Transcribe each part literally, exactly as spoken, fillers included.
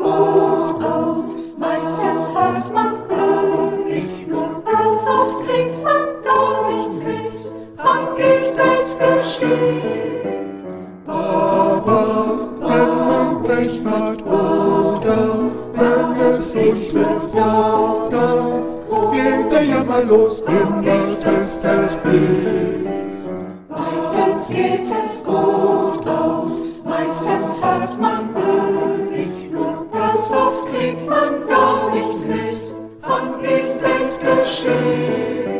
gut aus, meistens hat man Glück, nicht nur ganz oft kriegt man gar nichts mit, von Gicht es geschieht. Aber wenn man Pech hat oder wenn es nicht wird, ja, dann geht der Jammer los, immer test es blieb. Meistens geht es gut aus, meistens hat man Glück, nicht nur ganz oft kriegt man gar nichts mit, von Gicht es geschieht.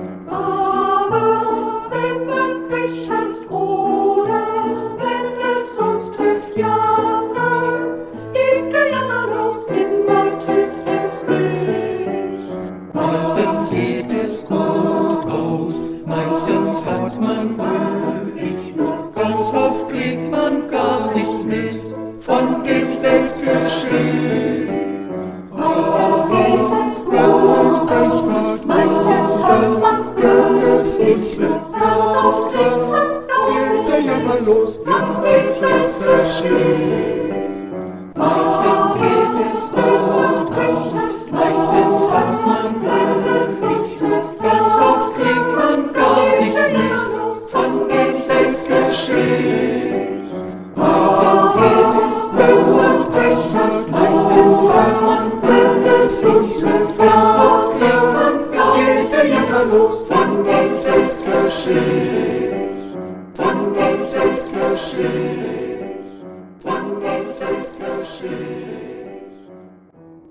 Aber wenn man Pech hat oder wenn es uns trifft, ja, dann geht der Jammer los, immer trifft es mich. Meistens geht es gut aus, meistens hat man Glück, nicht nur ganz oft kriegt man gar nichts mit, von Gift es geschieht. Meistens geht es gut aus, meistens hat man Glück, nicht nur ganz oft kriegt man gar nichts mit, von Gift es geschieht. Meistens geht es gut aus, meistens hat man Glück, nicht nur ganz oft kriegt man gar nichts mit, von Gift es geschieht. Meistens geht es gut aus, meistens hat man Glück, nicht nur ganz oft kriegt man gar nichts mit, von Gift es geschieht.